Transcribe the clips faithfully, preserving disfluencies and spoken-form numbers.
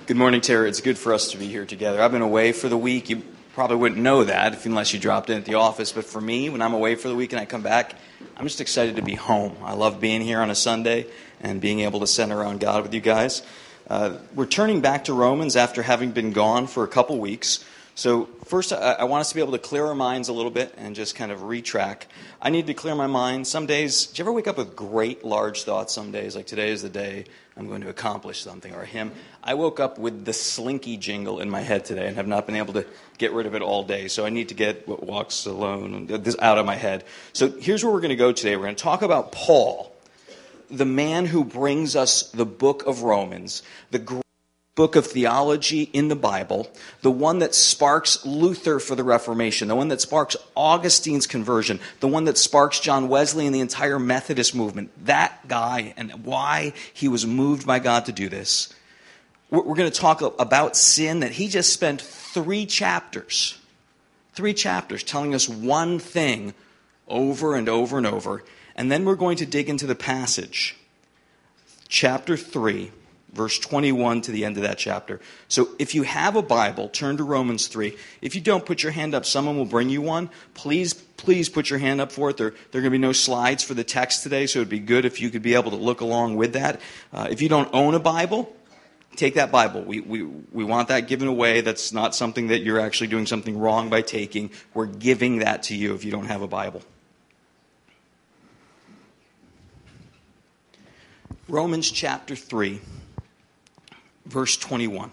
Good morning, Tara. It's good for us to be here together. I've been away for the week. You probably wouldn't know that if, unless you dropped in at the office. But for me, when I'm away for the week and I come back, I'm just excited to be home. I love being here on a Sunday and being able to center around God with you guys. Uh, we're turning back to Romans after having been gone for a couple weeks. So first, I, I want us to be able to clear our minds a little bit and just kind of retrack. I need to clear my mind. Some days, do you ever wake up with great, large thoughts some days? Like today is the day I'm going to accomplish something, or a hymn. I woke up with the Slinky jingle in my head today and have not been able to get rid of it all day. So I need to get what walks alone this out of my head. So here's where we're going to go today. We're going to talk about Paul, the man who brings us the book of Romans, the great book of theology in the Bible, the one that sparks Luther for the Reformation, the one that sparks Augustine's conversion, the one that sparks John Wesley and the entire Methodist movement. That guy and why he was moved by God to do this. We're going to talk about sin that he just spent three chapters, three chapters telling us one thing over and over and over. And then we're going to dig into the passage, chapter three, verse twenty-one to the end of that chapter. So if you have a Bible, turn to Romans three. If you don't, put your hand up. Someone will bring you one. Please, please put your hand up for it. There, there are going to be no slides for the text today, so it would be good if you could be able to look along with that. Uh, if you don't own a Bible, take that Bible. We, we, we want that given away. That's not something that you're actually doing something wrong by taking. We're giving that to you if you don't have a Bible. Romans chapter three. Verse twenty-one.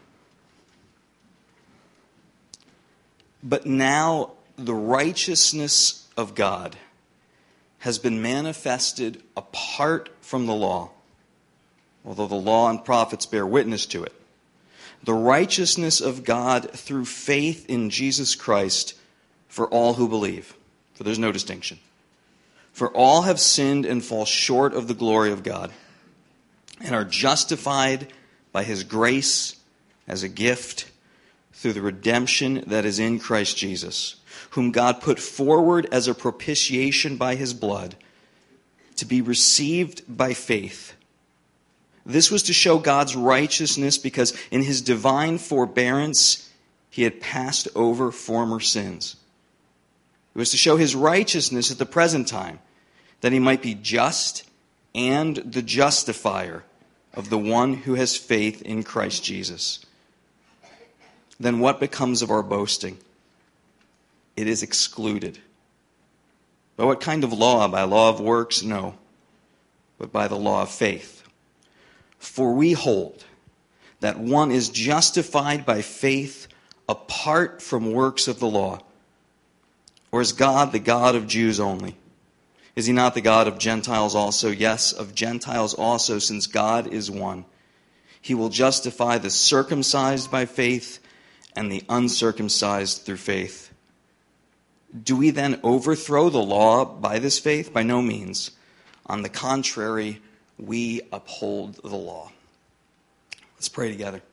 But now the righteousness of God has been manifested apart from the law, although the law and prophets bear witness to it. The righteousness of God through faith in Jesus Christ for all who believe. For there's no distinction. For all have sinned and fall short of the glory of God, and are justified by his grace as a gift through the redemption that is in Christ Jesus, whom God put forward as a propitiation by his blood to be received by faith. This was to show God's righteousness because in his divine forbearance he had passed over former sins. It was to show his righteousness at the present time, that he might be just and the justifier of the one who has faith in Christ Jesus. Then what becomes of our boasting? It is excluded. By what kind of law? By law of works? No, but by the law of faith. For we hold that one is justified by faith apart from works of the law. Or is God the God of Jews only? Is he not the God of Gentiles also? Yes, of Gentiles also, since God is one. He will justify the circumcised by faith and the uncircumcised through faith. Do we then overthrow the law by this faith? By no means. On the contrary, we uphold the law. Let's pray together.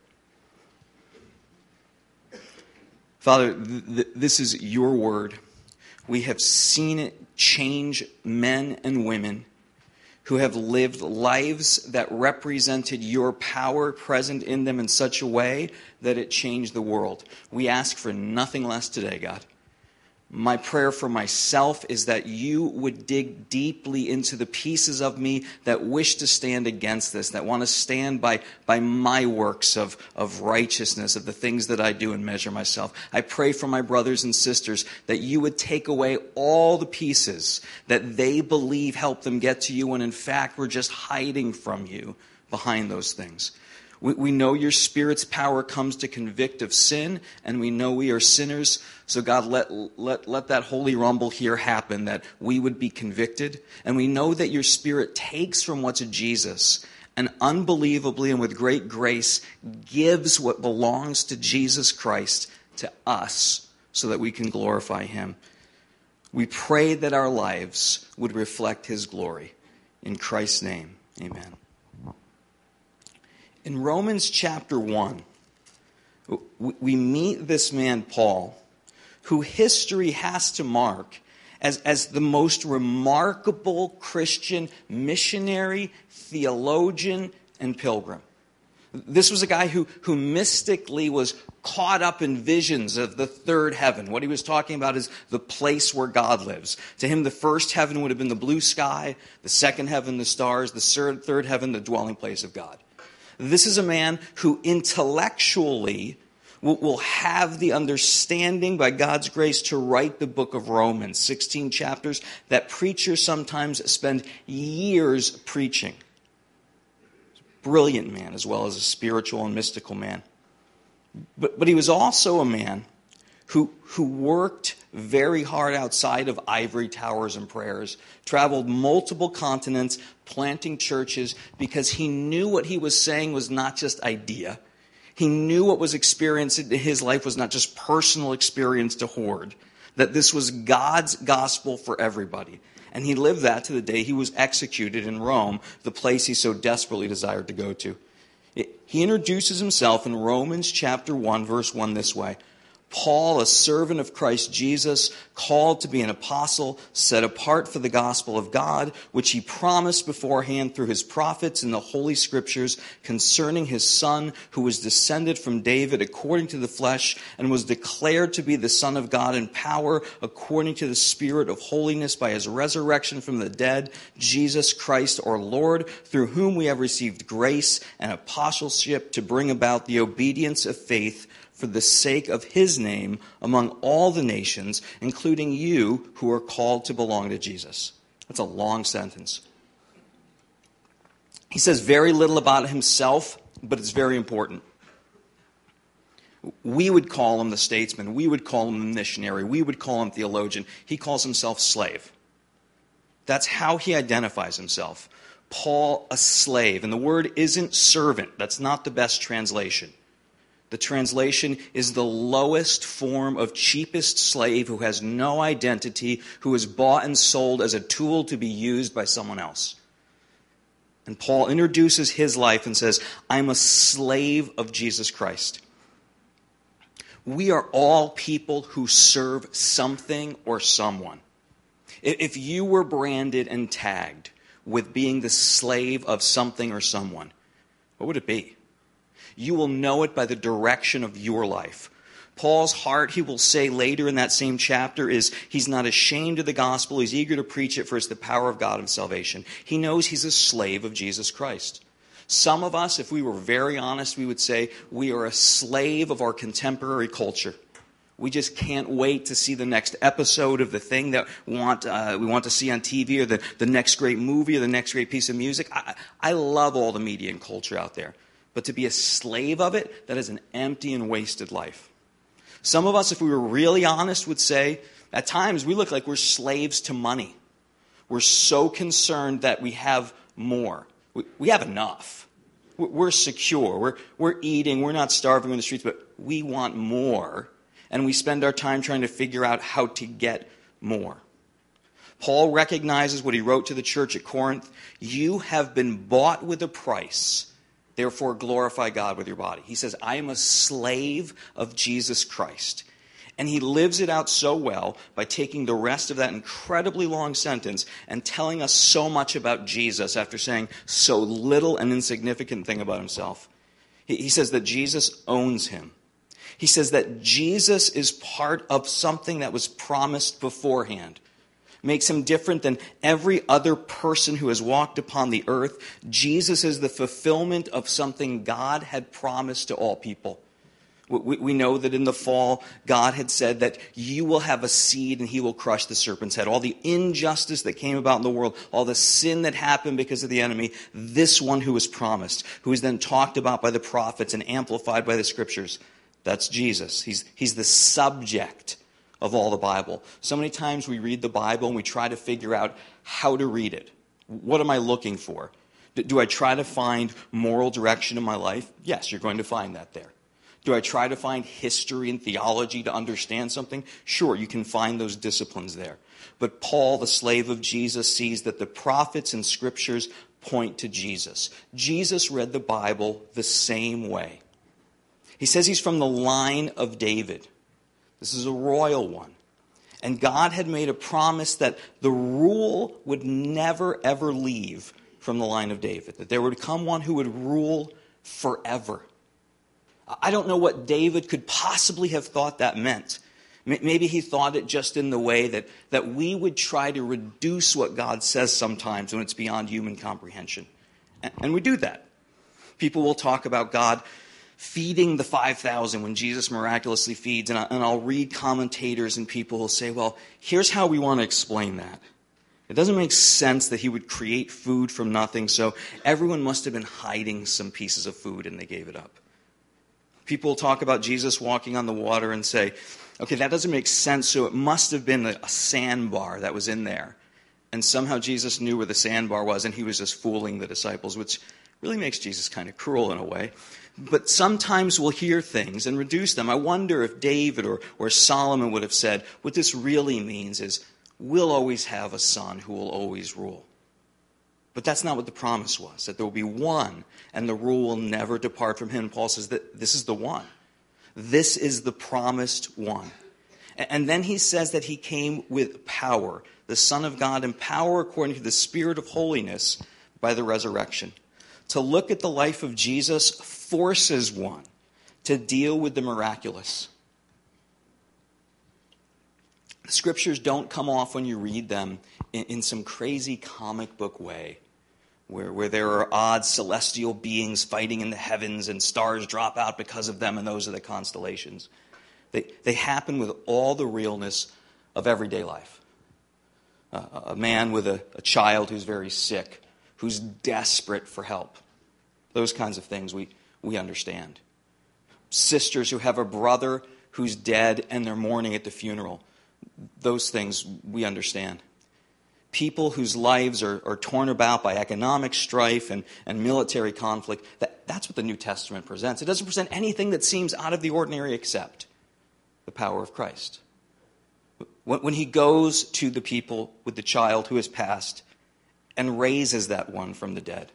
Father, th- th- this is your word. We have seen it change men and women who have lived lives that represented your power present in them in such a way that it changed the world. We ask for nothing less today, God. My prayer for myself is that you would dig deeply into the pieces of me that wish to stand against this, that want to stand by, by my works of, of righteousness, of the things that I do and measure myself. I pray for my brothers and sisters that you would take away all the pieces that they believe help them get to you when in fact we're just hiding from you behind those things. We, we know your Spirit's power comes to convict of sin, and we know we are sinners. So God, let, let, let that holy rumble here happen, that we would be convicted. And we know that your Spirit takes from what's of Jesus and unbelievably and with great grace gives what belongs to Jesus Christ to us so that we can glorify him. We pray that our lives would reflect his glory. In Christ's name, amen. In Romans chapter one, we meet this man, Paul, who history has to mark as, as the most remarkable Christian missionary, theologian, and pilgrim. This was a guy who, who mystically was caught up in visions of the third heaven. What he was talking about is the place where God lives. To him, the first heaven would have been the blue sky, the second heaven, the stars, the third, third heaven, the dwelling place of God. This is a man who intellectually will, will have the understanding by God's grace to write the book of Romans, sixteen chapters that preachers sometimes spend years preaching. Brilliant man, as well as a spiritual and mystical man. But, but he was also a man who, who worked very hard outside of ivory towers and prayers, traveled multiple continents, planting churches, because he knew what he was saying was not just idea. He knew what was experienced in his life was not just personal experience to hoard, that this was God's gospel for everybody. And he lived that to the day he was executed in Rome, the place he so desperately desired to go to. He introduces himself in Romans chapter one, verse one this way. Paul, a servant of Christ Jesus, called to be an apostle, set apart for the gospel of God, which he promised beforehand through his prophets in the Holy Scriptures concerning his Son, who was descended from David according to the flesh, and was declared to be the Son of God in power according to the Spirit of holiness by his resurrection from the dead, Jesus Christ our Lord, through whom we have received grace and apostleship to bring about the obedience of faith for the sake of his name among all the nations, including you who are called to belong to Jesus. That's a long sentence. He says very little about himself, but it's very important. We would call him the statesman. We would call him the missionary. We would call him theologian. He calls himself slave. That's how he identifies himself. Paul, a slave. And the word isn't servant. That's not the best translation. The translation is the lowest form of cheapest slave who has no identity, who is bought and sold as a tool to be used by someone else. And Paul introduces his life and says, I'm a slave of Jesus Christ. We are all people who serve something or someone. If you were branded and tagged with being the slave of something or someone, what would it be? You will know it by the direction of your life. Paul's heart, he will say later in that same chapter, is he's not ashamed of the gospel. He's eager to preach it, for it's the power of God of salvation. He knows he's a slave of Jesus Christ. Some of us, if we were very honest, we would say we are a slave of our contemporary culture. We just can't wait to see the next episode of the thing that we want, uh, we want to see on T V, or the, the next great movie, or the next great piece of music. I, I love all the media and culture out there. But to be a slave of it, that is an empty and wasted life. Some of us, if we were really honest, would say, at times we look like we're slaves to money. We're so concerned that we have more. We, we have enough. We're secure. We're, we're eating. We're not starving in the streets, but we want more. And we spend our time trying to figure out how to get more. Paul recognizes what he wrote to the church at Corinth. You have been bought with a price. Therefore, glorify God with your body. He says, I am a slave of Jesus Christ. And he lives it out so well by taking the rest of that incredibly long sentence and telling us so much about Jesus after saying so little and insignificant thing about himself. He says that Jesus owns him. He says that Jesus is part of something that was promised beforehand. Makes him different than every other person who has walked upon the earth. Jesus is the fulfillment of something God had promised to all people. We, we know that in the fall, God had said that you will have a seed and he will crush the serpent's head. All the injustice that came about in the world, all the sin that happened because of the enemy, this one who was promised, who is then talked about by the prophets and amplified by the scriptures, that's Jesus. He's, he's the subject of all the Bible. So many times we read the Bible and we try to figure out how to read it. What am I looking for? Do I try to find moral direction in my life? Yes, you're going to find that there. Do I try to find history and theology to understand something? Sure, you can find those disciplines there. But Paul, the slave of Jesus, sees that the prophets and scriptures point to Jesus. Jesus read the Bible the same way. He says he's from the line of David. This is a royal one. And God had made a promise that the rule would never, ever leave from the line of David. That there would come one who would rule forever. I don't know what David could possibly have thought that meant. Maybe he thought it just in the way that, that we would try to reduce what God says sometimes when it's beyond human comprehension. And we do that. People will talk about God feeding the five thousand when Jesus miraculously feeds. And, I, and I'll read commentators and people will say, well, here's how we want to explain that. It doesn't make sense that he would create food from nothing, so everyone must have been hiding some pieces of food and they gave it up. People will talk about Jesus walking on the water and say, okay, that doesn't make sense, so it must have been a sandbar that was in there. And somehow Jesus knew where the sandbar was and he was just fooling the disciples, which really makes Jesus kind of cruel in a way. But sometimes we'll hear things and reduce them. I wonder if David or, or Solomon would have said, what this really means is we'll always have a son who will always rule. But that's not what the promise was, that there will be one and the rule will never depart from him. Paul says that this is the one. This is the promised one. And then he says that he came with power, the Son of God, in power according to the Spirit of holiness by the resurrection. To look at the life of Jesus forces one to deal with the miraculous. The scriptures don't come off when you read them in, in some crazy comic book way. Where, where there are odd celestial beings fighting in the heavens and stars drop out because of them and those are the constellations. They, they happen with all the realness of everyday life. Uh, a man with a, a child who's very sick, who's desperate for help. Those kinds of things we, we understand. Sisters who have a brother who's dead and they're mourning at the funeral. Those things we understand. People whose lives are, are torn about by economic strife and, and military conflict. That, that's what the New Testament presents. It doesn't present anything that seems out of the ordinary except the power of Christ. When, when he goes to the people with the child who has passed and raises that one from the dead.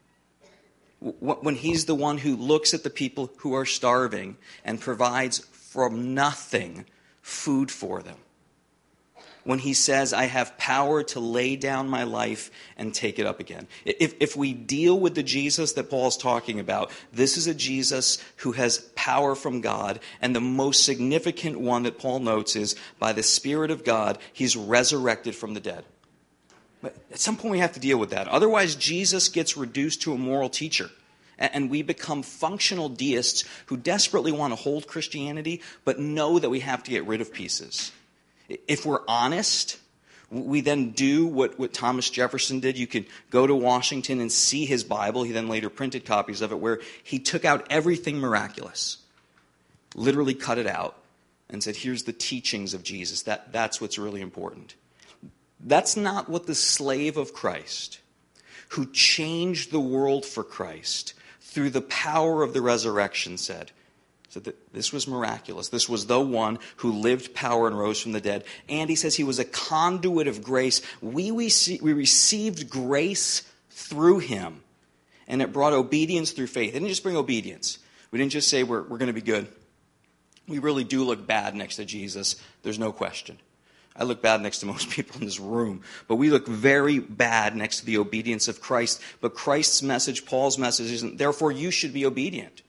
When he's the one who looks at the people who are starving and provides from nothing food for them. When he says, I have power to lay down my life and take it up again. If, if we deal with the Jesus that Paul's talking about, this is a Jesus who has power from God. And the most significant one that Paul notes is, by the Spirit of God, he's resurrected from the dead. But at some point we have to deal with that. Otherwise, Jesus gets reduced to a moral teacher. And we become functional deists who desperately want to hold Christianity, but know that we have to get rid of pieces. If we're honest, we then do what, what Thomas Jefferson did. You could go to Washington and see his Bible. He then later printed copies of it where he took out everything miraculous, literally cut it out, and said, here's the teachings of Jesus. That, that's what's really important. That's not what the slave of Christ, who changed the world for Christ through the power of the resurrection, said. So that this was miraculous. This was the one who lived power and rose from the dead. And he says he was a conduit of grace. We, we, see, we received grace through him. And it brought obedience through faith. It didn't just bring obedience. We didn't just say we're, we're going to be good. We really do look bad next to Jesus. There's no question. I look bad next to most people in this room. But we look very bad next to the obedience of Christ. But Christ's message, Paul's message, isn't, therefore you should be obedient.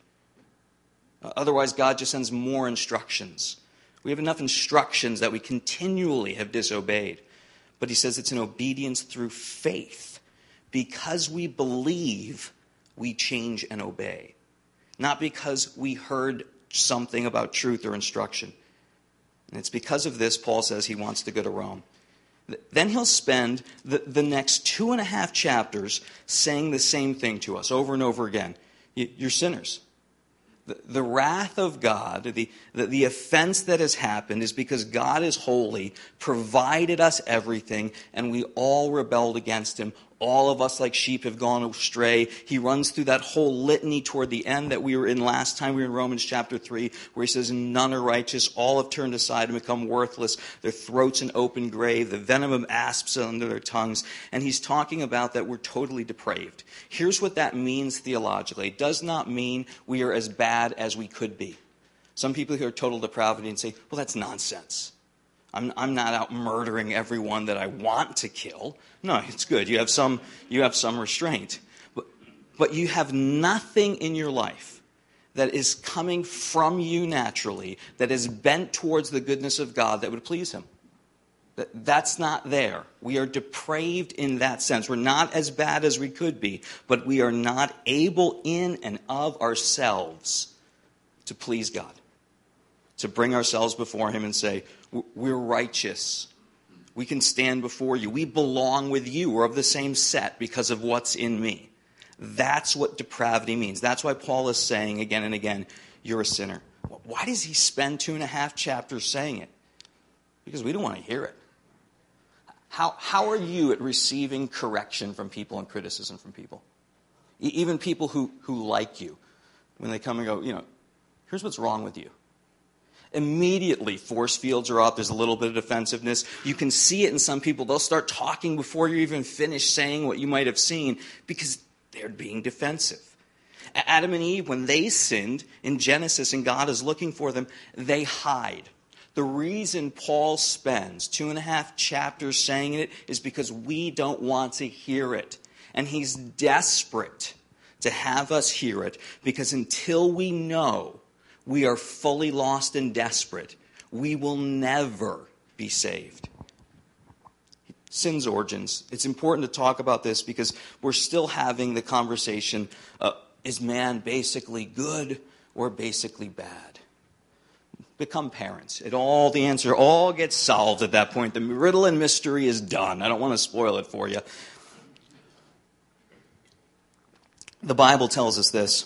Otherwise, God just sends more instructions. We have enough instructions that we continually have disobeyed. But he says it's an obedience through faith. Because we believe, we change and obey. Not because we heard something about truth or instruction. And it's because of this, Paul says he wants to go to Rome. Then he'll spend the, the next two and a half chapters saying the same thing to us over and over again. You're sinners. The, the wrath of God, the, the, the offense that has happened is because God is holy, provided us everything, and we all rebelled against him. All of us like sheep have gone astray. He runs through that whole litany toward the end that we were in last time. We were in Romans chapter three, where he says, none are righteous. All have turned aside and become worthless. Their throats an open grave. The venom of asps under their tongues. And he's talking about that we're totally depraved. Here's what that means theologically. It does not mean we are as bad as we could be. Some people hear total depravity and say, well, that's nonsense. I'm, I'm not out murdering everyone that I want to kill. No, it's good. You have some, you have some restraint. But, but you have nothing in your life that is coming from you naturally, that is bent towards the goodness of God that would please him. That's not there. We are depraved in that sense. We're not as bad as we could be, but we are not able in and of ourselves to please God, to bring ourselves before him and say, we're righteous. We can stand before you. We belong with you. We're of the same set because of what's in me. That's what depravity means. That's why Paul is saying again and again, you're a sinner. Why does he spend two and a half chapters saying it? Because we don't want to hear it. How, how are you at receiving correction from people and criticism from people? E- even people who, who like you, when they come and go, you know, here's what's wrong with you. Immediately, force fields are up. There's a little bit of defensiveness. You can see it in some people. They'll start talking before you even finish saying what you might have seen because they're being defensive. Adam and Eve, when they sinned in Genesis and God is looking for them, they hide. The reason Paul spends two and a half chapters saying it is because we don't want to hear it. And he's desperate to have us hear it because until we know we are fully lost and desperate, we will never be saved. Sin's origins. It's important to talk about this because we're still having the conversation, uh, is man basically good or basically bad? Become parents. It all, the answer all gets solved at that point. The riddle and mystery is done. I don't want to spoil it for you. The Bible tells us this.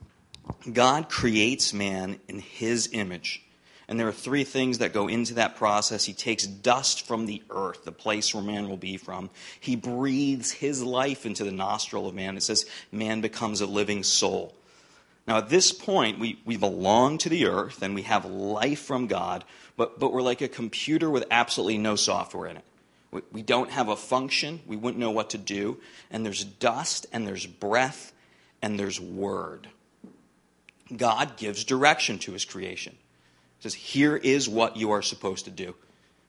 God creates man in his image. And there are three things that go into that process. He takes dust from the earth, the place where man will be from. He breathes his life into the nostril of man. It says man becomes a living soul. Now, at this point, we, we belong to the earth and we have life from God, but, but we're like a computer with absolutely no software in it. We, we don't have a function. We wouldn't know what to do. And there's dust and there's breath and there's word. God gives direction to his creation. He says, here is what you are supposed to do.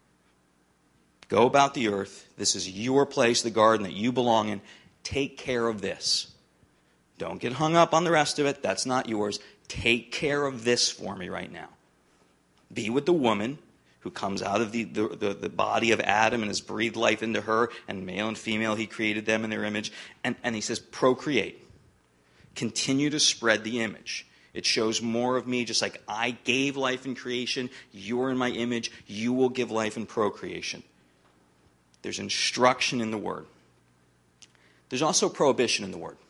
Go about the earth. This is your place, the garden that you belong in. Take care of this. Don't get hung up on the rest of it. That's not yours. Take care of this for me right now. Be with the woman who comes out of the, the, the, the body of Adam and has breathed life into her, and male and female, he created them in their image. And, and he says, procreate. Continue to spread the image. It shows more of me, just like I gave life in creation. You're in my image. You will give life in procreation. There's instruction in the word. There's also prohibition in the word.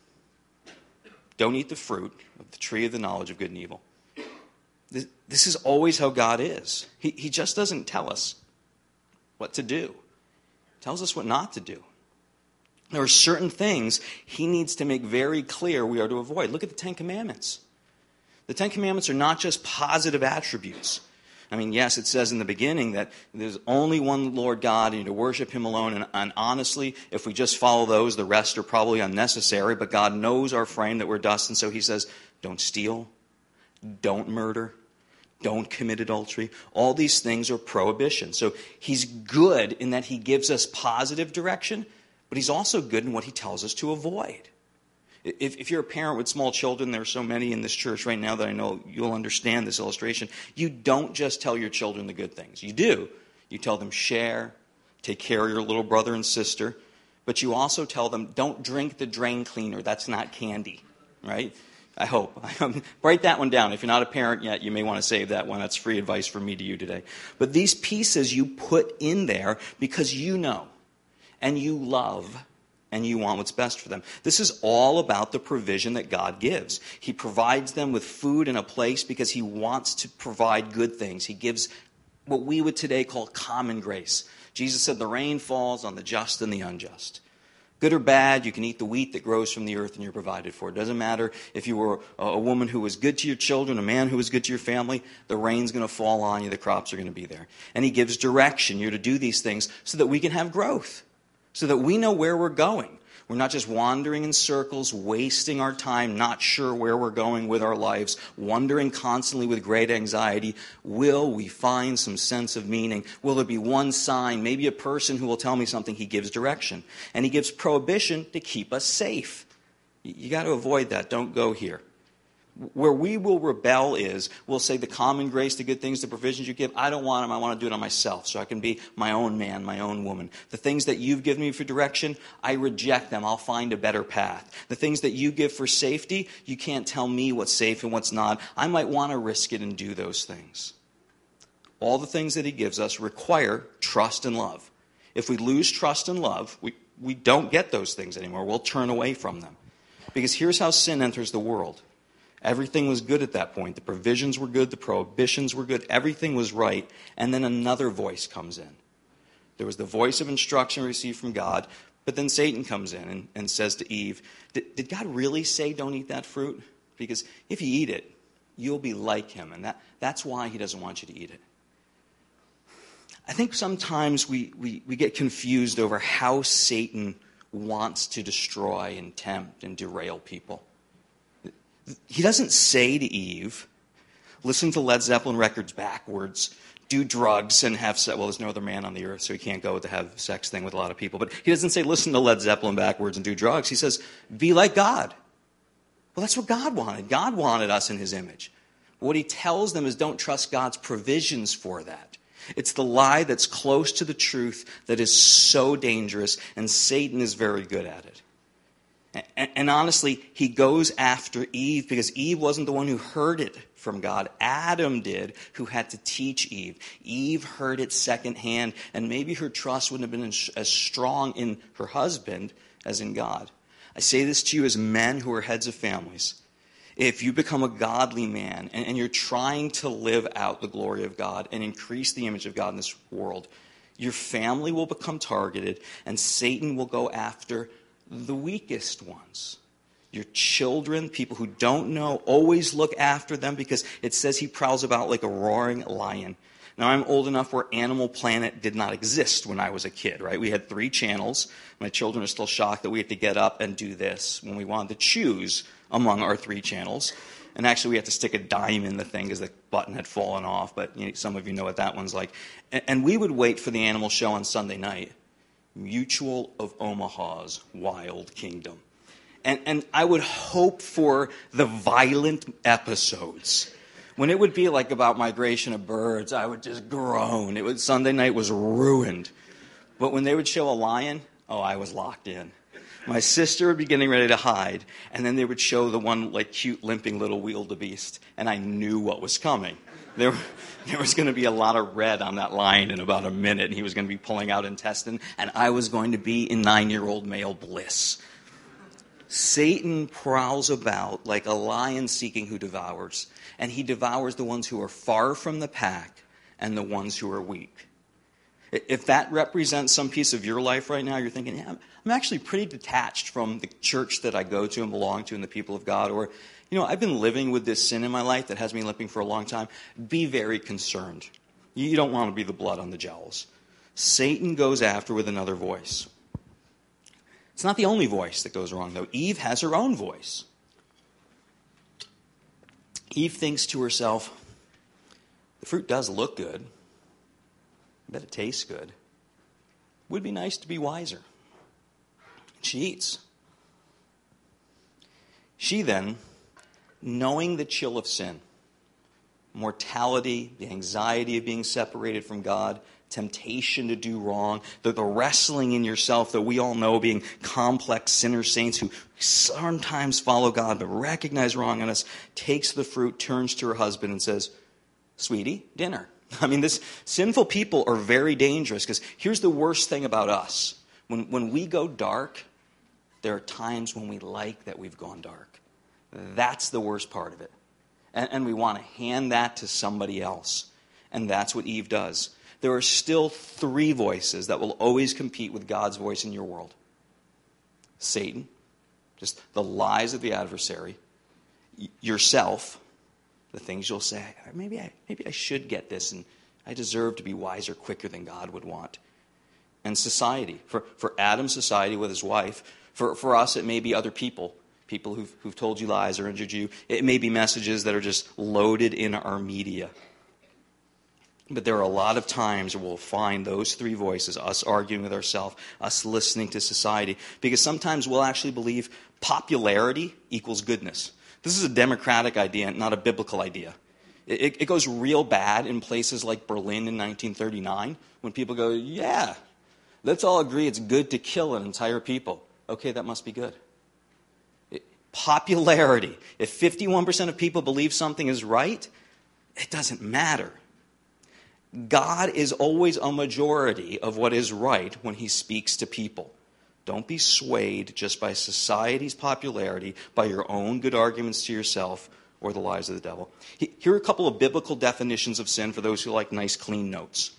Don't eat the fruit of the tree of the knowledge of good and evil. This, this is always how God is. He, he just doesn't tell us what to do. He tells us what not to do. There are certain things he needs to make very clear we are to avoid. Look at the Ten Commandments. The Ten Commandments are not just positive attributes. I mean, yes, it says in the beginning that there's only one Lord God and you're to worship him alone. And, and honestly, if we just follow those, the rest are probably unnecessary. But God knows our frame, that we're dust. And so he says, don't steal, don't murder, don't commit adultery. All these things are prohibitions. So he's good in that he gives us positive direction, but he's also good in what he tells us to avoid. If, if you're a parent with small children, there are so many in this church right now that I know you'll understand this illustration. You don't just tell your children the good things. You do. You tell them share, take care of your little brother and sister. But you also tell them don't drink the drain cleaner. That's not candy, right? I hope. Write that one down. If you're not a parent yet, you may want to save that one. That's free advice from me to you today. But these pieces you put in there because you know and you love and you want what's best for them. This is all about the provision that God gives. He provides them with food and a place because he wants to provide good things. He gives what we would today call common grace. Jesus said the rain falls on the just and the unjust. Good or bad, you can eat the wheat that grows from the earth and you're provided for. It doesn't matter if you were a woman who was good to your children, a man who was good to your family, the rain's going to fall on you, the crops are going to be there. And he gives direction. You're to do these things so that we can have growth. So that we know where we're going. We're not just wandering in circles, wasting our time, not sure where we're going with our lives, wondering constantly with great anxiety. Will we find some sense of meaning? Will there be one sign, maybe a person who will tell me something? He gives direction. And he gives prohibition to keep us safe. You, you got to avoid that. Don't go here. Where we will rebel is, we'll say the common grace, the good things, the provisions you give, I don't want them, I want to do it on myself so I can be my own man, my own woman. The things that you've given me for direction, I reject them, I'll find a better path. The things that you give for safety, you can't tell me what's safe and what's not. I might want to risk it and do those things. All the things that he gives us require trust and love. If we lose trust and love, we, we don't get those things anymore. We'll turn away from them. Because here's how sin enters the world. Everything was good at that point. The provisions were good. The prohibitions were good. Everything was right. And then another voice comes in. There was the voice of instruction received from God, but then Satan comes in and, and says to Eve, did, did God really say don't eat that fruit? Because if you eat it, you'll be like him. And that, that's why he doesn't want you to eat it. I think sometimes we, we, we get confused over how Satan wants to destroy and tempt and derail people. He doesn't say to Eve, listen to Led Zeppelin records backwards, do drugs and have sex. Well, there's no other man on the earth, so he can't go to have sex thing with a lot of people. But he doesn't say, listen to Led Zeppelin backwards and do drugs. He says, be like God. Well, that's what God wanted. God wanted us in his image. What he tells them is don't trust God's provisions for that. It's the lie that's close to the truth that is so dangerous, and Satan is very good at it. And, and honestly, he goes after Eve because Eve wasn't the one who heard it from God. Adam did, who had to teach Eve. Eve heard it secondhand, and maybe her trust wouldn't have been as strong in her husband as in God. I say this to you as men who are heads of families. If you become a godly man and, and you're trying to live out the glory of God and increase the image of God in this world, your family will become targeted, and Satan will go after the weakest ones. Your children, people who don't know, always look after them because it says he prowls about like a roaring lion. Now, I'm old enough where Animal Planet did not exist when I was a kid, right? We had three channels. My children are still shocked that we had to get up and do this when we wanted to choose among our three channels. And actually, we had to stick a dime in the thing because the button had fallen off, but you know, some of you know what that one's like. And, and we would wait for the animal show on Sunday night. Mutual of Omaha's Wild Kingdom. And, and I would hope for the violent episodes. When it would be like about migration of birds, I would just groan. It was, Sunday night was ruined. But when they would show a lion, oh, I was locked in. My sister would be getting ready to hide, and then they would show the one like cute limping little wildebeest, and I knew what was coming. There, there was going to be a lot of red on that lion in about a minute, and he was going to be pulling out intestine, and I was going to be in nine-year-old male bliss. Satan prowls about like a lion seeking who devours, and he devours the ones who are far from the pack and the ones who are weak. If that represents some piece of your life right now, you're thinking, yeah, I'm actually pretty detached from the church that I go to and belong to and the people of God, or you know, I've been living with this sin in my life that has me limping for a long time. Be very concerned. You don't want to be the blood on the jowls. Satan goes after with another voice. It's not the only voice that goes wrong, though. Eve has her own voice. Eve thinks to herself, the fruit does look good. I bet it tastes good. Would be nice to be wiser. She eats. She then, knowing the chill of sin, mortality, the anxiety of being separated from God, temptation to do wrong, the, the wrestling in yourself that we all know being complex sinner saints who sometimes follow God but recognize wrong in us, takes the fruit, turns to her husband and says, sweetie, dinner. I mean, this sinful people are very dangerous because here's the worst thing about us. When, when we go dark, there are times when we like that we've gone dark. That's the worst part of it. And, and we want to hand that to somebody else. And that's what Eve does. There are still three voices that will always compete with God's voice in your world. Satan, just the lies of the adversary. Y- yourself, the things you'll say, maybe I, maybe I should get this, and I deserve to be wiser quicker than God would want. And society. For, for Adam's society with his wife, for, for us it may be other people. People who've, who've told you lies or injured you. It may be messages that are just loaded in our media. But there are a lot of times where we'll find those three voices, us arguing with ourselves, us listening to society, because sometimes we'll actually believe popularity equals goodness. This is a democratic idea, not a biblical idea. It, it goes real bad in places like Berlin in nineteen thirty-nine, when people go, yeah, let's all agree it's good to kill an entire people. Okay, that must be good. It, popularity. If fifty-one percent of people believe something is right, it doesn't matter. God is always a majority of what is right when he speaks to people. Don't be swayed just by society's popularity, by your own good arguments to yourself, or the lies of the devil. Here are a couple of biblical definitions of sin for those who like nice, clean notes.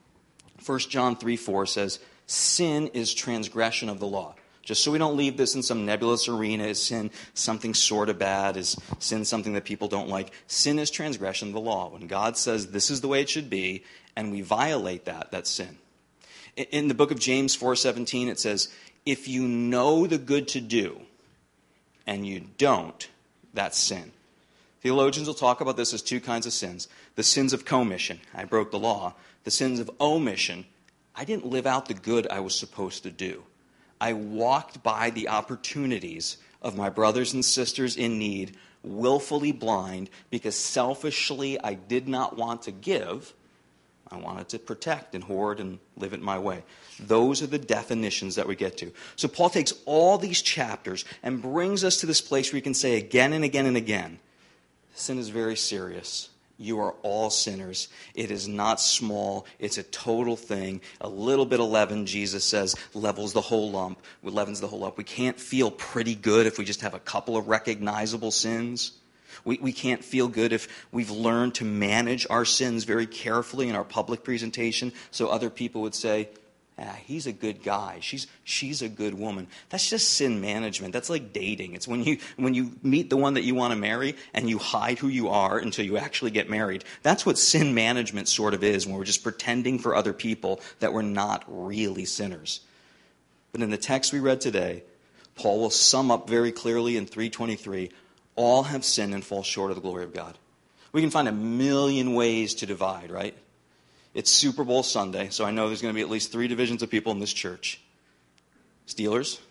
First John three four says, sin is transgression of the law. Just so we don't leave this in some nebulous arena, is sin something sort of bad? Is sin something that people don't like? Sin is transgression of the law. When God says this is the way it should be, and we violate that, that's sin. In the book of James four seventeen, it says, if you know the good to do, and you don't, that's sin. Theologians will talk about this as two kinds of sins. The sins of commission, I broke the law. The sins of omission, I didn't live out the good I was supposed to do. I walked by the opportunities of my brothers and sisters in need, willfully blind, because selfishly I did not want to give. I wanted to protect and hoard and live it my way. Those are the definitions that we get to. So Paul takes all these chapters and brings us to this place where we can say again and again and again, sin is very serious. You are all sinners. It is not small. It's a total thing. A little bit of leaven, Jesus says, levels the whole lump. Leavens the whole lump. We can't feel pretty good if we just have a couple of recognizable sins. We, we can't feel good if we've learned to manage our sins very carefully in our public presentation so other people would say, ah, he's a good guy. She's she's a good woman. That's just sin management. That's like dating. It's when you when you meet the one that you want to marry and you hide who you are until you actually get married. That's what sin management sort of is, when we're just pretending for other people that we're not really sinners. But in the text we read today, Paul will sum up very clearly in three twenty-three, all have sinned and fall short of the glory of God. We can find a million ways to divide, right? It's Super Bowl Sunday, so I know there's going to be at least three divisions of people in this church. Steelers?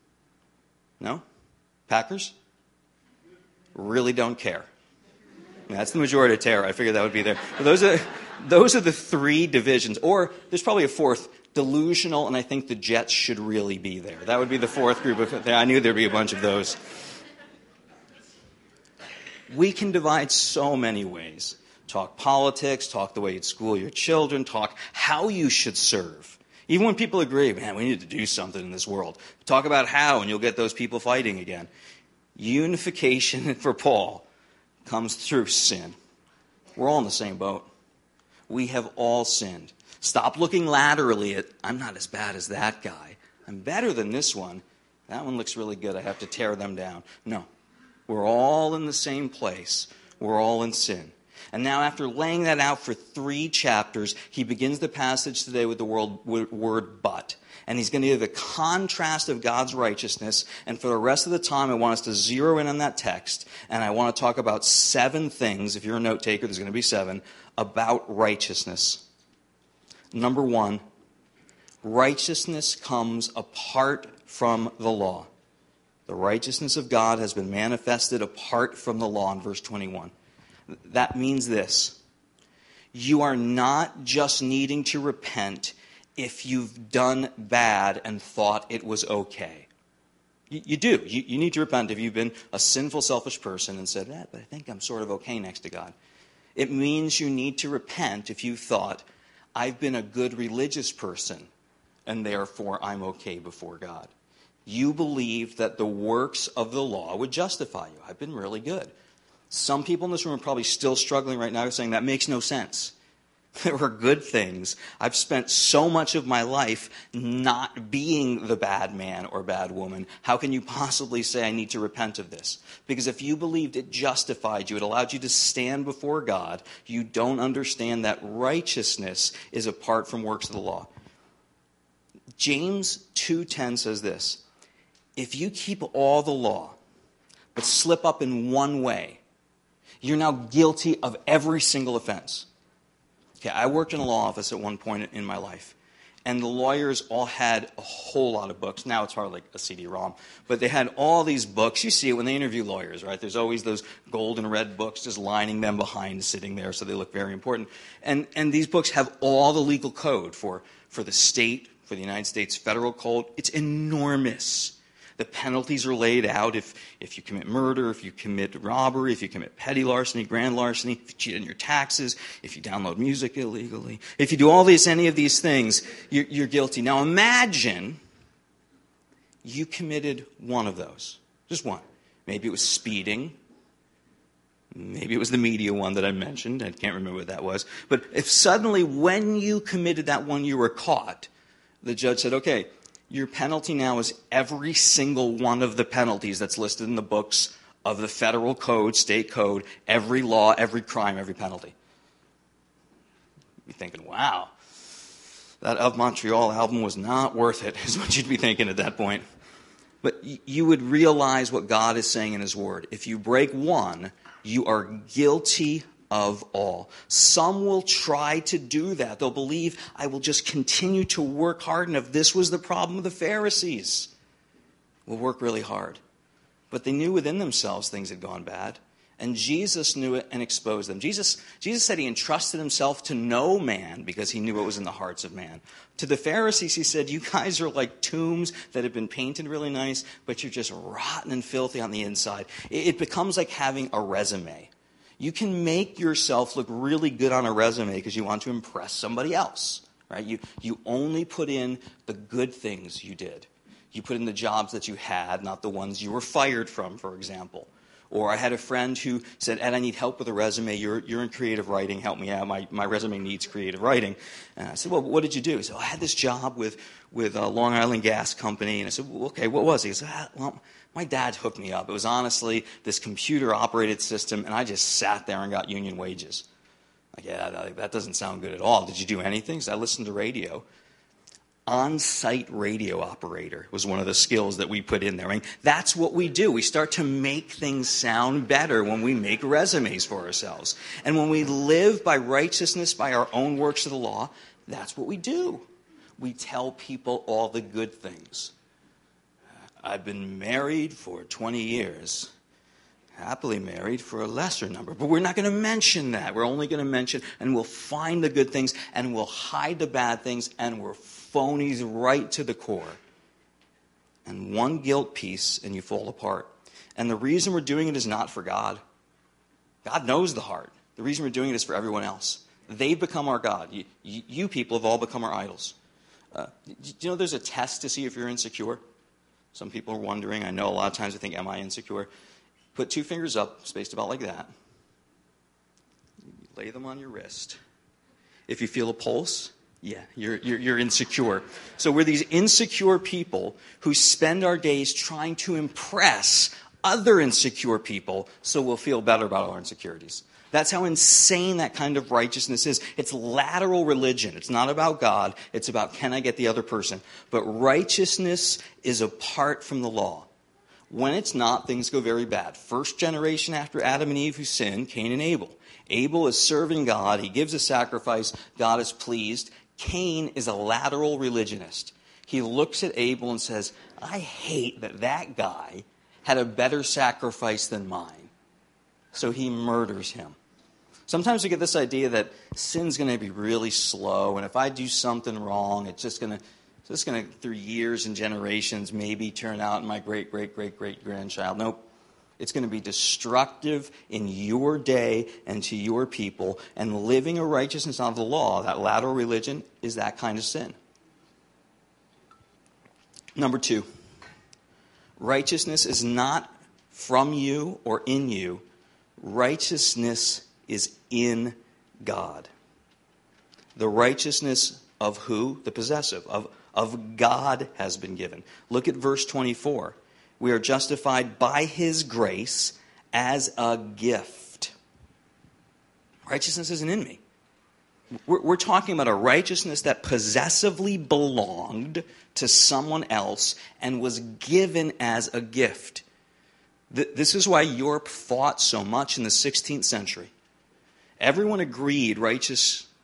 No? Packers? Really don't care. Yeah, that's the majority of terror. I figured that would be there. But those are those are the three divisions. Or there's probably a fourth, delusional, and I think the Jets should really be there. That would be the fourth group of. I knew there'd be a bunch of those. We can divide so many ways. Talk politics, talk the way you'd school your children, talk how you should serve. Even when people agree, man, we need to do something in this world. Talk about how, and you'll get those people fighting again. Unification for Paul comes through sin. We're all in the same boat. We have all sinned. Stop looking laterally at, I'm not as bad as that guy. I'm better than this one. That one looks really good. I have to tear them down. No. We're all in the same place. We're all in sin. And now after laying that out for three chapters, he begins the passage today with the word, word but. And he's going to give the contrast of God's righteousness. And for the rest of the time, I want us to zero in on that text. And I want to talk about seven things. If you're a note taker, there's going to be seven, about righteousness. Number one, righteousness comes apart from the law. The righteousness of God has been manifested apart from the law in verse twenty-one. That means this. You are not just needing to repent if you've done bad and thought it was okay. You, you do. You, you need to repent if you've been a sinful, selfish person and said, eh, but I think I'm sort of okay next to God. It means you need to repent if you thought, I've been a good religious person and therefore I'm okay before God. You believed that the works of the law would justify you. I've been really good. Some people in this room are probably still struggling right now saying that makes no sense. There were good things. I've spent so much of my life not being the bad man or bad woman. How can you possibly say I need to repent of this? Because if you believed it justified you, it allowed you to stand before God, you don't understand that righteousness is apart from works of the law. James two ten says this, if you keep all the law, but slip up in one way, you're now guilty of every single offense. Okay, I worked in a law office at one point in my life. And the lawyers all had a whole lot of books. Now it's hardly like a C D ROM. But they had all these books. You see it when they interview lawyers, right? There's always those gold and red books just lining them behind, sitting there, so they look very important. And and these books have all the legal code for, for the state, for the United States federal code. It's enormous. The penalties are laid out if, if you commit murder, if you commit robbery, if you commit petty larceny, grand larceny, if you cheat on your taxes, if you download music illegally. If you do all these, any of these things, you're, you're guilty. Now imagine you committed one of those. Just one. Maybe it was speeding. Maybe it was the media one that I mentioned. I can't remember what that was. But if suddenly when you committed that one you were caught, the judge said, okay, your penalty now is every single one of the penalties that's listed in the books of the federal code, state code, every law, every crime, every penalty. You'd be thinking, wow, that Of Montreal album was not worth it, is what you'd be thinking at that point. But you would realize what God is saying in His Word. If you break one, you are guilty of all. Some will try to do that. They'll believe, I will just continue to work hard, and if this was the problem of the Pharisees, we'll work really hard. But they knew within themselves things had gone bad, and Jesus knew it and exposed them. Jesus, Jesus said He entrusted Himself to no man because He knew what was in the hearts of man. To the Pharisees, He said, you guys are like tombs that have been painted really nice, but you're just rotten and filthy on the inside. It, it becomes like having a resume. You can make yourself look really good on a resume because you want to impress somebody else, right? You, you only put in the good things you did. You put in the jobs that you had, not the ones you were fired from, for example. Or I had a friend who said, Ed, I need help with a resume. You're, you're in creative writing. Help me out. My, my resume needs creative writing. And I said, well, what did you do? He said, well, I had this job with, with a Long Island Gas Company. And I said, well, okay, what was it? He said, ah, well, my dad hooked me up. It was honestly this computer-operated system, and I just sat there and got union wages. Like, yeah, that, that doesn't sound good at all. Did you do anything? So I listened to radio. On-site radio operator was one of the skills that we put in there. I mean, that's what we do. We start to make things sound better when we make resumes for ourselves. And when we live by righteousness, by our own works of the law, that's what we do. We tell people all the good things. I've been married for twenty years, happily married for a lesser number. But we're not going to mention that. We're only going to mention, and we'll find the good things, and we'll hide the bad things, and we're phonies right to the core. And one guilt piece, and you fall apart. And the reason we're doing it is not for God. God knows the heart. The reason we're doing it is for everyone else. They've become our God. You, you, you people have all become our idols. Uh, do you know there's a test to see if you're insecure? Some people are wondering. I know a lot of times we think, am I insecure? Put two fingers up, spaced about like that. Lay them on your wrist. If you feel a pulse, yeah, you're, you're, you're insecure. So we're these insecure people who spend our days trying to impress other insecure people so we'll feel better about our insecurities. That's how insane that kind of righteousness is. It's lateral religion. It's not about God. It's about, can I get the other person? But righteousness is apart from the law. When it's not, things go very bad. First generation after Adam and Eve who sinned, Cain and Abel. Abel is serving God. He gives a sacrifice. God is pleased. Cain is a lateral religionist. He looks at Abel and says, I hate that that guy had a better sacrifice than mine. So he murders him. Sometimes we get this idea that sin's going to be really slow, and if I do something wrong, it's just going to, it's just going to, through years and generations, maybe turn out in my great, great, great, great grandchild. Nope. It's going to be destructive in your day and to your people, and living a righteousness out of the law, that lateral religion, is that kind of sin. Number two, righteousness is not from you or in you. Righteousness is in God. The righteousness of who? The possessive. Of, of God has been given. Look at verse twenty-four. We are justified by His grace as a gift. Righteousness isn't in me. We're, we're talking about a righteousness that possessively belonged to someone else and was given as a gift. This is why Europe fought so much in the sixteenth century. Everyone agreed righteous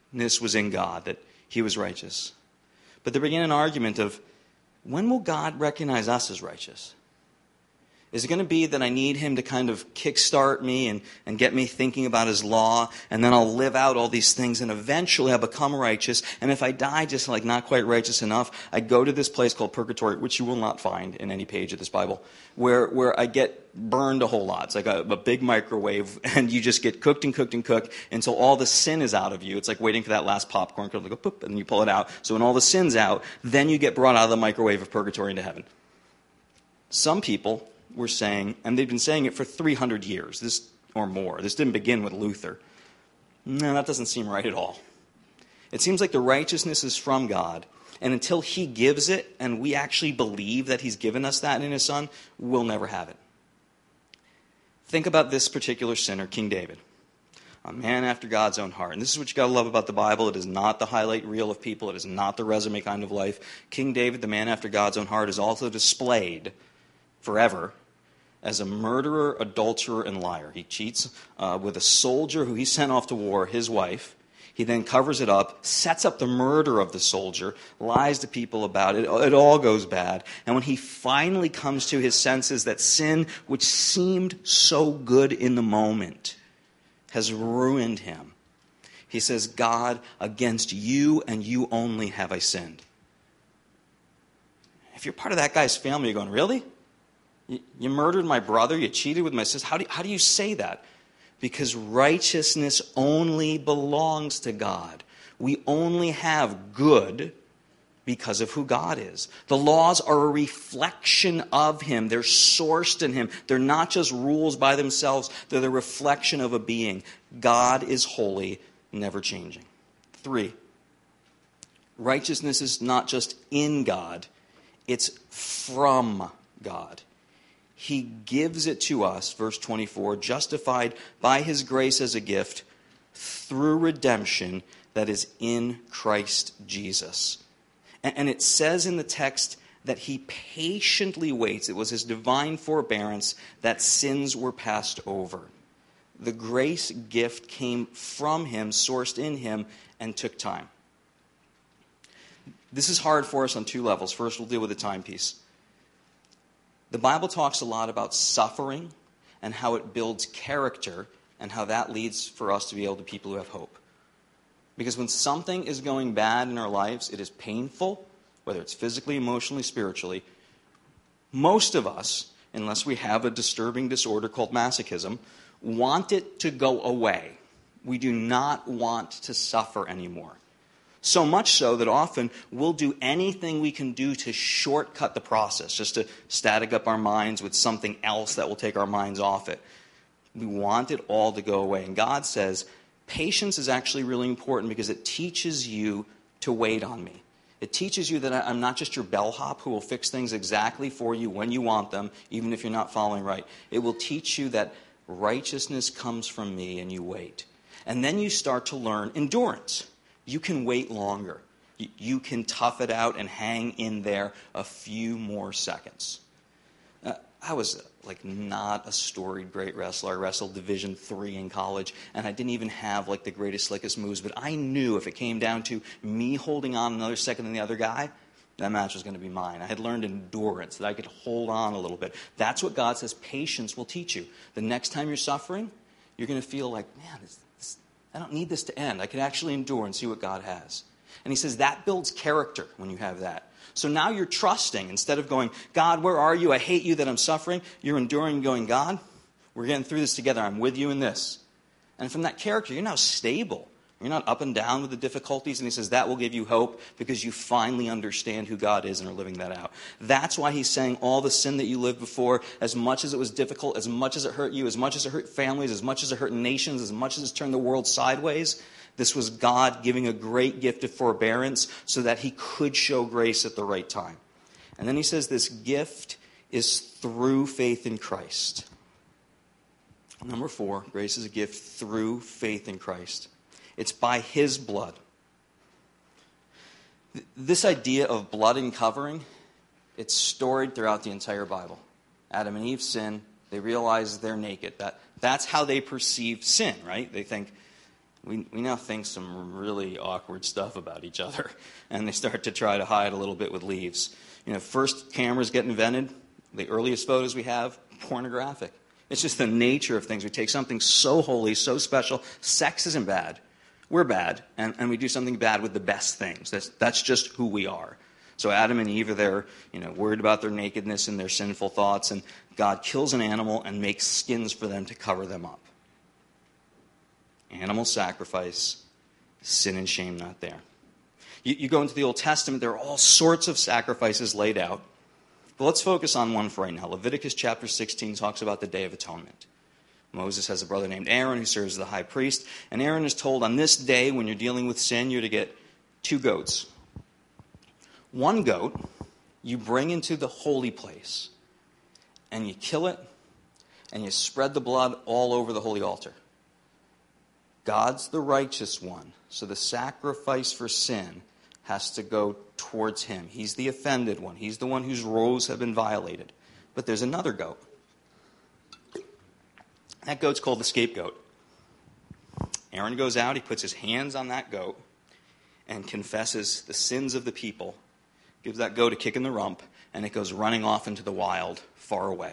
was in God, that he was righteous. But there began an argument of, when will God recognize us as righteous? Is it going to be that I need him to kind of kickstart me and, and get me thinking about his law, and then I'll live out all these things, and eventually I'll become righteous, and if I die just like not quite righteous enough, I go to this place called purgatory, which you will not find in any page of this Bible, where, where I get burned a whole lot. It's like a, a big microwave, and you just get cooked and cooked and cooked until all the sin is out of you. It's like waiting for that last popcorn kernel to go poop, and you pull it out. So when all the sin's out, then you get brought out of the microwave of purgatory into heaven. Some people were saying, and they've been saying it for three hundred years, this or more. This didn't begin with Luther. No, that doesn't seem right at all. It seems like the righteousness is from God, and until he gives it, and we actually believe that he's given us that in his Son, we'll never have it. Think about this particular sinner, King David, a man after God's own heart. And this is what you got to love about the Bible. It is not the highlight reel of people. It is not the resume kind of life. King David, the man after God's own heart, is also displayed forever as a murderer, adulterer, and liar. He cheats uh, with a soldier who he sent off to war, his wife. He then covers it up, sets up the murder of the soldier, lies to people about it. It all goes bad. And when he finally comes to his senses that sin, which seemed so good in the moment, has ruined him, he says, God, against you and you only have I sinned. If you're part of that guy's family, you're going, really? You murdered my brother, you cheated with my sister. How do you, how do you say that? Because righteousness only belongs to God. We only have good because of who God is. The laws are a reflection of him. They're sourced in him. They're not just rules by themselves. They're the reflection of a being. God is holy, never changing. Three, righteousness is not just in God, it's from God. He gives it to us, verse twenty-four, justified by his grace as a gift through redemption that is in Christ Jesus. And it says in the text that he patiently waits. It was his divine forbearance that sins were passed over. The grace gift came from him, sourced in him, and took time. This is hard for us on two levels. First, we'll deal with the time piece. The Bible talks a lot about suffering and how it builds character and how that leads for us to be able to be people who have hope. Because when something is going bad in our lives, it is painful, whether it's physically, emotionally, spiritually. Most of us, unless we have a disturbing disorder called masochism, want it to go away. We do not want to suffer anymore. So much so that often we'll do anything we can do to shortcut the process, just to static up our minds with something else that will take our minds off it. We want it all to go away. And God says, patience is actually really important because it teaches you to wait on me. It teaches you that I'm not just your bellhop who will fix things exactly for you when you want them, even if you're not following right. It will teach you that righteousness comes from me and you wait. And then you start to learn endurance. You can wait longer. You can tough it out and hang in there a few more seconds. Uh, I was like not a storied great wrestler. I wrestled Division three in college, and I didn't even have like the greatest, slickest moves. But I knew if it came down to me holding on another second than the other guy, that match was going to be mine. I had learned endurance, that I could hold on a little bit. That's what God says patience will teach you. The next time you're suffering, you're going to feel like, man, this, this, I don't need this to end. I can actually endure and see what God has. And he says that builds character when you have that. So now you're trusting. Instead of going, God, where are you? I hate you that I'm suffering. You're enduring and going, God, we're getting through this together. I'm with you in this. And from that character, you're now stable. You're not up and down with the difficulties. And he says that will give you hope because you finally understand who God is and are living that out. That's why he's saying all the sin that you lived before, as much as it was difficult, as much as it hurt you, as much as it hurt families, as much as it hurt nations, as much as it's turned the world sideways, this was God giving a great gift of forbearance so that he could show grace at the right time. And then he says this gift is through faith in Christ. Number four, grace is a gift through faith in Christ. It's by his blood. This idea of blood and covering, it's storied throughout the entire Bible. Adam and Eve sin, they realize they're naked. That, that's how they perceive sin, right? They think, we, we now think some really awkward stuff about each other, and they start to try to hide a little bit with leaves. You know, first cameras get invented, the earliest photos we have, pornographic. It's just the nature of things. We take something so holy, so special. Sex isn't bad. We're bad, and, and we do something bad with the best things. That's, that's just who we are. So Adam and Eve are there, you know, worried about their nakedness and their sinful thoughts, and God kills an animal and makes skins for them to cover them up. Animal sacrifice, sin and shame not there. You, you go into the Old Testament, there are all sorts of sacrifices laid out. But let's focus on one for right now. Leviticus chapter sixteen talks about the Day of Atonement. Moses has a brother named Aaron who serves as the high priest. And Aaron is told on this day, when you're dealing with sin, you're to get two goats. One goat you bring into the holy place, and you kill it, and you spread the blood all over the holy altar. God's the righteous one, so the sacrifice for sin has to go towards him. He's the offended one. He's the one whose rows have been violated. But there's another goat. That goat's called the scapegoat. Aaron goes out, he puts his hands on that goat and confesses the sins of the people, gives that goat a kick in the rump, and it goes running off into the wild, far away.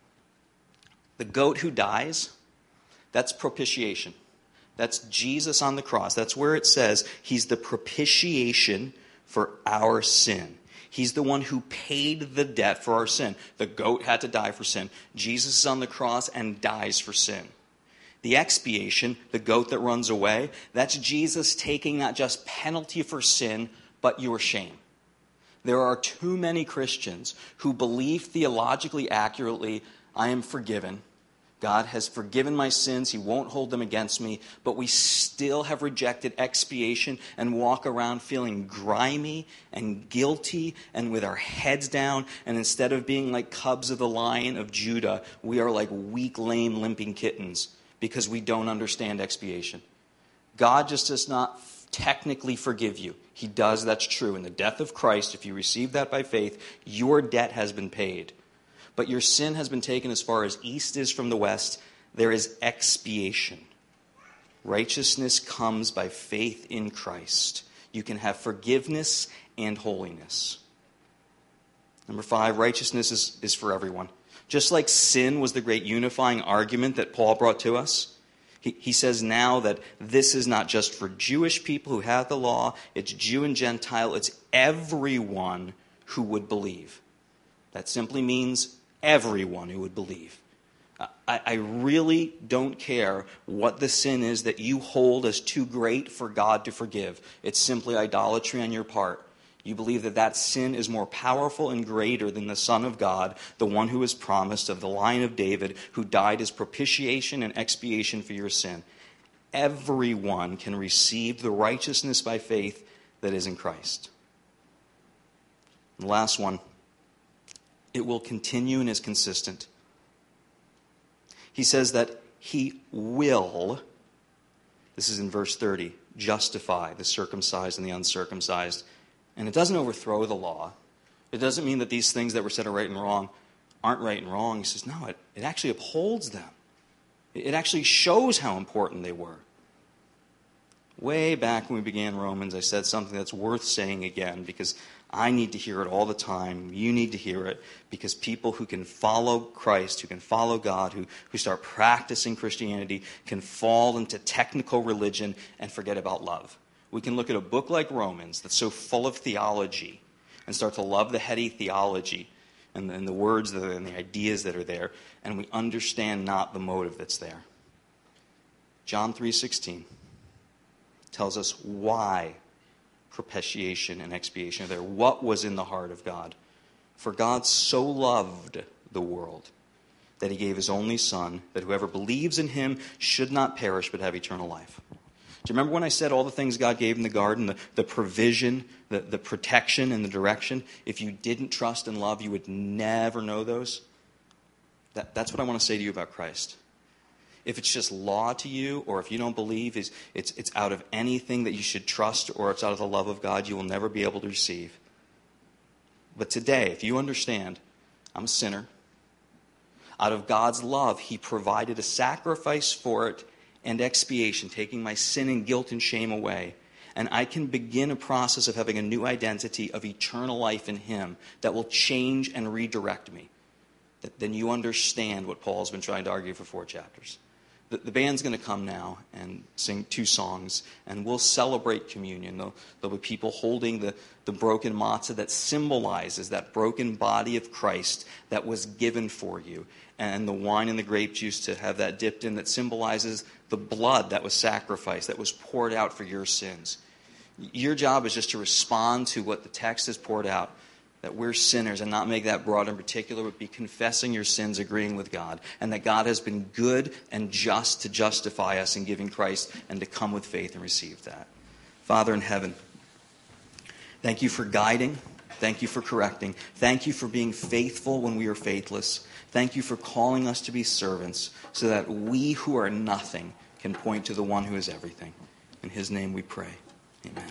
The goat who dies, that's propitiation. That's Jesus on the cross. That's where it says he's the propitiation for our sin. He's the one who paid the debt for our sin. The goat had to die for sin. Jesus is on the cross and dies for sin. The expiation, the goat that runs away, that's Jesus taking not just penalty for sin, but your shame. There are too many Christians who believe theologically accurately, I am forgiven. God has forgiven my sins. He won't hold them against me. But we still have rejected expiation and walk around feeling grimy and guilty and with our heads down. And instead of being like cubs of the Lion of Judah, we are like weak, lame, limping kittens because we don't understand expiation. God just does not technically forgive you. He does, that's true. In the death of Christ, if you receive that by faith, your debt has been paid. But your sin has been taken as far as east is from the west. There is expiation. Righteousness comes by faith in Christ. You can have forgiveness and holiness. Number five, righteousness is, is for everyone. Just like sin was the great unifying argument that Paul brought to us, he, he says now that this is not just for Jewish people who have the law, it's Jew and Gentile, it's everyone who would believe. That simply means everyone who would believe. I, I really don't care what the sin is that you hold as too great for God to forgive. It's simply idolatry on your part. You believe that that sin is more powerful and greater than the Son of God, the one who is promised of the line of David, who died as propitiation and expiation for your sin. Everyone can receive the righteousness by faith that is in Christ. And the last one, it will continue and is consistent. He says that he will, this is in verse thirty, justify the circumcised and the uncircumcised. And it doesn't overthrow the law. It doesn't mean that these things that were said are right and wrong aren't right and wrong. He says, no, it, it actually upholds them. It actually shows how important they were. Way back when we began Romans, I said something that's worth saying again because I need to hear it all the time. You need to hear it because people who can follow Christ, who can follow God, who, who start practicing Christianity can fall into technical religion and forget about love. We can look at a book like Romans that's so full of theology and start to love the heady theology and, and the words that are, and the ideas that are there, and we understand not the motive that's there. John three sixteen tells us why propitiation and expiation are there. What was in the heart of God? For God so loved the world that he gave his only Son, that whoever believes in him should not perish but have eternal life. Do you remember when I said all the things God gave in the garden, the, the provision, the, the protection, and the direction? If you didn't trust and love, you would never know those. That, that's what I want to say to you about Christ. If it's just law to you, or if you don't believe it's, it's, it's out of anything that you should trust, or it's out of the love of God, you will never be able to receive. But today, if you understand, I'm a sinner. Out of God's love, he provided a sacrifice for it, and expiation, taking my sin and guilt and shame away. And I can begin a process of having a new identity of eternal life in him that will change and redirect me. Then you understand what Paul's been trying to argue for four chapters. The, the band's going to come now and sing two songs, and we'll celebrate communion. There'll, there'll be people holding the, the broken matzah that symbolizes that broken body of Christ that was given for you, and the wine and the grape juice to have that dipped in that symbolizes the blood that was sacrificed, that was poured out for your sins. Your job is just to respond to what the text has poured out, that we're sinners, and not make that broad in particular, but be confessing your sins, agreeing with God, and that God has been good and just to justify us in giving Christ and to come with faith and receive that. Father in heaven, thank you for guiding. Thank you for correcting. Thank you for being faithful when we are faithless. Thank you for calling us to be servants so that we who are nothing can point to the one who is everything. In his name we pray. Amen.